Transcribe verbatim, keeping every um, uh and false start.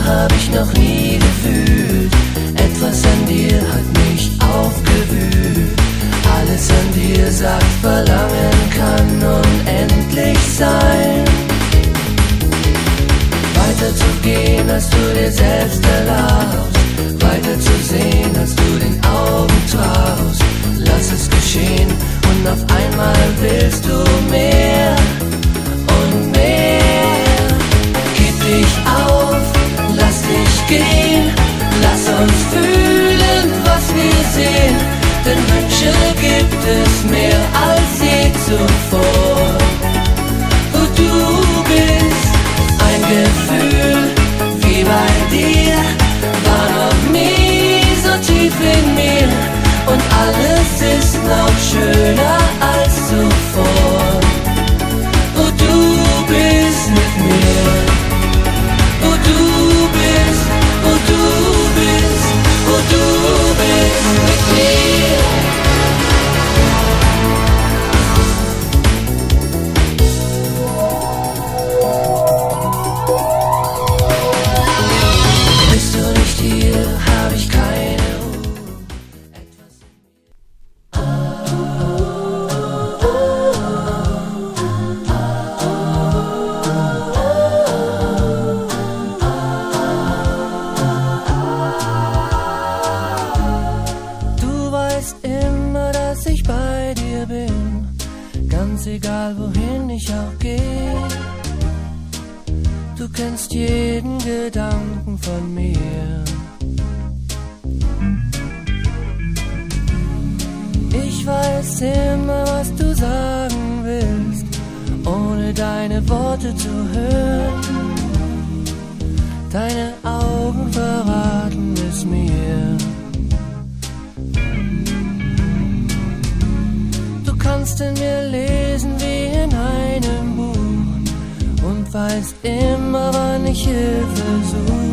hab ich noch nie gefühlt. Etwas an dir hat mich aufgewühlt. Alles an dir sagt, Verlangen kann unendlich sein. Weiter zu gehen, als du dir selbst erlaubst. Weiter zu sehen, als du den Augen traust. Lass es geschehen und auf einmal willst du mehr und mehr. Gib dich auf, lass dich gehen. Lass uns fühlen, was wir sehen. Denn Wünsche gibt es mehr als je zuvor. Wo du bist, ein Gefühl wie bei dir, war noch nie so tief in mir. Und alles ist noch schöner als zuvor. Wo du bist mit mir. Wo du bist, wo du bist, wo du bist mit mir. Bist du nicht hier, hab ich keine Ruhe. Etwas Du weißt immer, dass ich bei dir bin, ganz egal wohin ich auch gehe. Du kennst jeden Gedanken von mir. Ich weiß immer, was du sagen willst, ohne deine Worte zu hören. Deine Augen verraten es mir. Du kannst in mir lesen wie in einem Buch und weißt immer, wann ich Hilfe suche.